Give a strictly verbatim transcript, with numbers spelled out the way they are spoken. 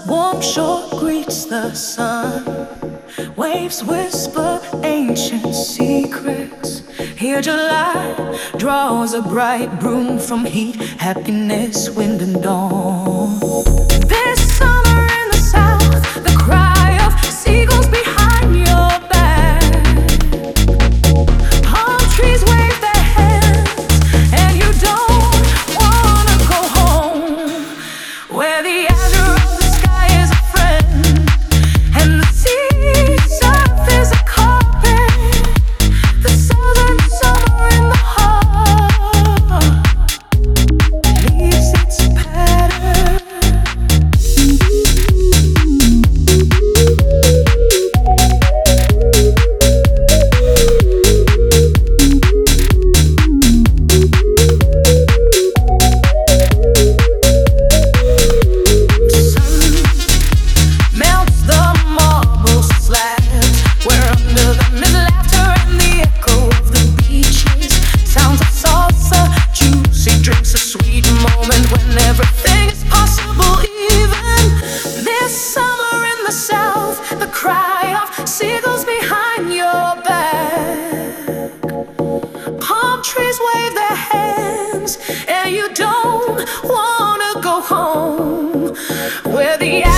warm shore greets the sun. Waves whisper ancient secrets. Here July draws a bright broom from heat, happiness, wind and dawn. This summer in the south, the cry of seagulls behind your back. Palm trees wave their hands and you don't wanna go home, where the azure of the sky is a friend and the sea surf is a carpet. The southern summer in the heart leaves its pattern. Melts the marble slabs, where under the mid-laughter and the echo of the beaches, sounds of salsa, juicy drinks, a sweet moment when everything is possible. Even this summer in the south, the cry of seagulls behind your back. Palm trees wave their hands and you don't wanna go home, where the